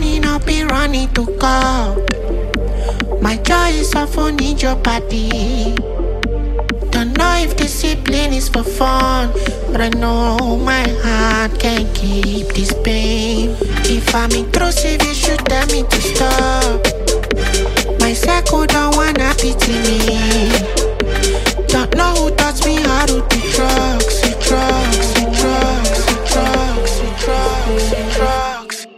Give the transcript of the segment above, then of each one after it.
money, not be running to call. My joy is often need your body. Don't know if discipline is for fun, but I know my heart can't keep this pain. If I'm intrusive, you should tell me to stop. My circle don't wanna pity me. Don't know who taught me how to do drugs, drugs, drugs, drugs, drugs, drugs.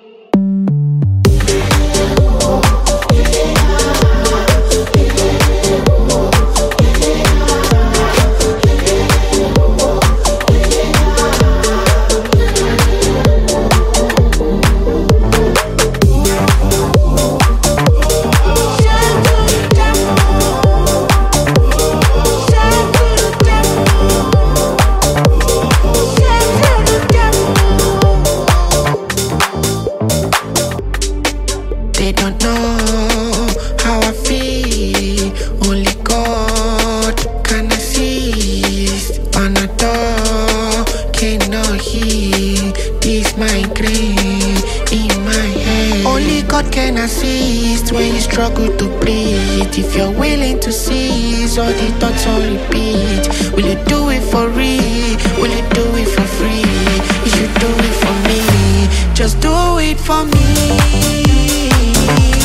They don't know how I feel. Only God can assist. Panadol cannot heal this migraine in my head. Only God can assist when you struggle to breathe. If you're willing to cease all the thoughts on repeat, will you do it for real? Will you do it for free? You should do it for me. Just do it for me.